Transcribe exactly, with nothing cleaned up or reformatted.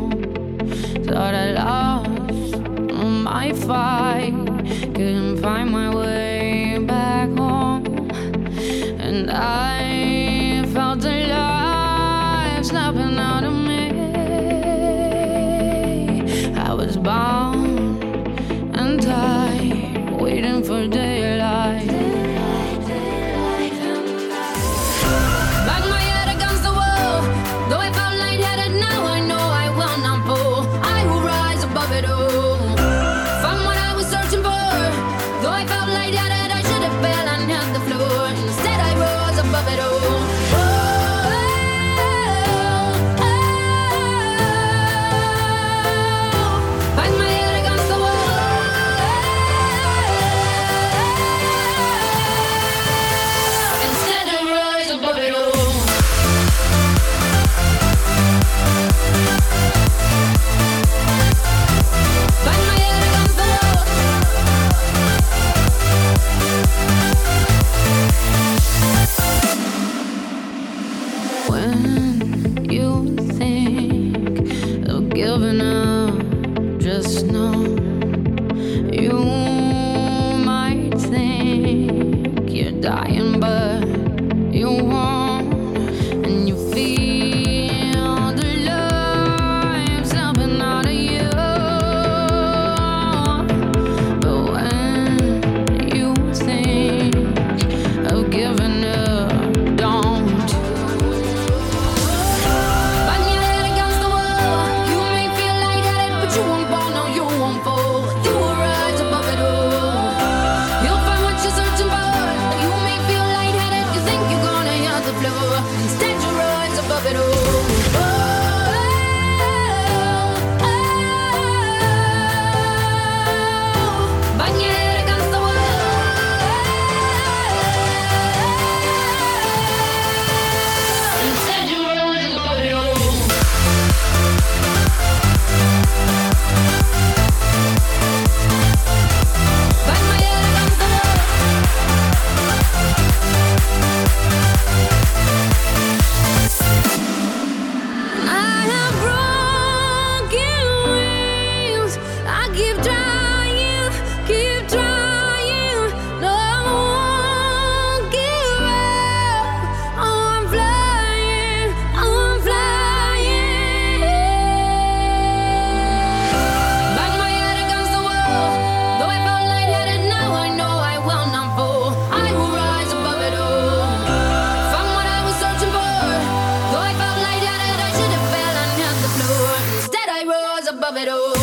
Thought I lost my fight, couldn't find my way back home, and I felt alive snapping out of me. I was bound and tied, waiting for daylight. Bang my head against the wall, though I felt lightheaded. Now I know I will not fall. I will rise above it all. Found what I was searching for, though I felt lightheaded. I should have fell and hit the floor. Instead I rose above it all. When you think of giving up, just know you might think you're dying, but you won't. And you feel the life snapping out of you. But when you think of giving up, don't. You won't fall, no, you won't fall. You will rise above it all. You'll find what you're searching for. You may feel lightheaded, you think you're gonna hit the floor. Instead you rise above it all. Oh, oh, oh. Bang your head against the wall. Instead you rise above it all. Above it all.